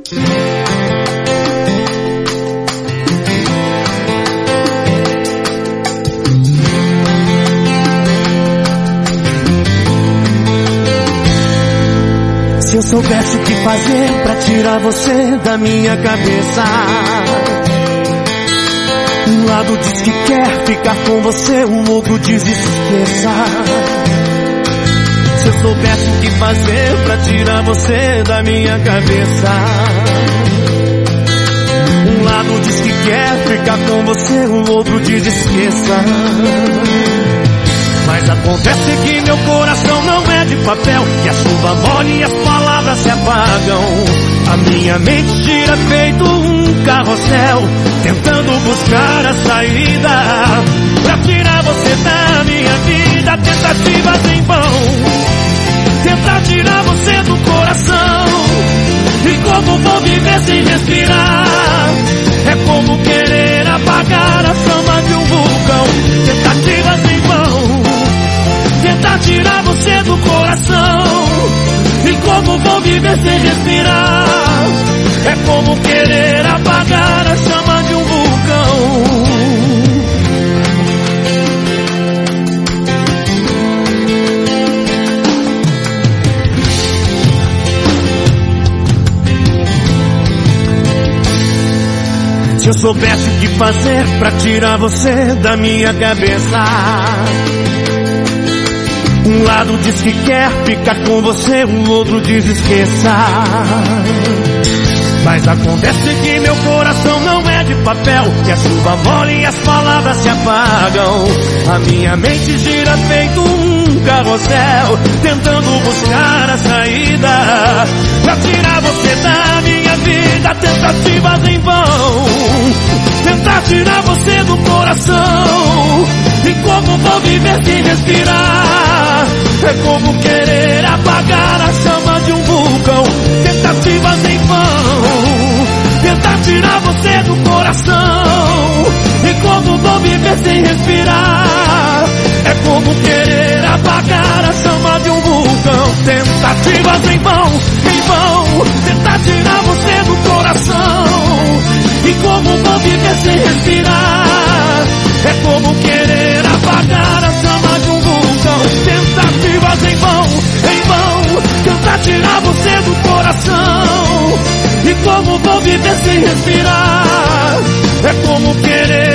Se eu soubesse o que fazer pra tirar você da minha cabeça. Um lado diz que quer ficar com você, o outro diz esqueça. Se eu soubesse o que fazer pra tirar você da minha cabeça. Um lado diz que quer ficar com você, o outro diz esqueça. Mas acontece que meu coração não é de papel, que a chuva molha e as palavras se apagam. A minha mente gira feito um carrossel, tentando buscar a saída pra tirar você da minha vida. Tentativas em vão, tentar tirar você do coração. E como vou viver sem respirar? É como querer apagar a chama de um vulcão. Tentativas em vão, tentar tirar você do coração. E como vou viver sem respirar? É como querer apagar a chama de um vulcão. Se eu soubesse o que fazer pra tirar você da minha cabeça. Um lado diz que quer ficar com você, o outro diz esqueça. Mas acontece que meu coração não é de papel, que a chuva molha e as palavras se apagam. A minha mente gira feito um carrossel, tentando buscar a saída pra tirar você da minha vida. Tentativas em vão, tentar tirar você do coração. E como vou viver sem respirar? É como querer apagar a chama de um vulcão. Tentativas em vão, tentar tirar você do coração. E como vou viver sem respirar? É como querer apagar a chama de um vulcão. Tentativas em vão, tentar tirar você do coração. E como vou viver sem respirar? É como querer apagar a chama de um vulcão. Tentativas em vão, tentar tirar você do coração. E como vou viver sem respirar? É como querer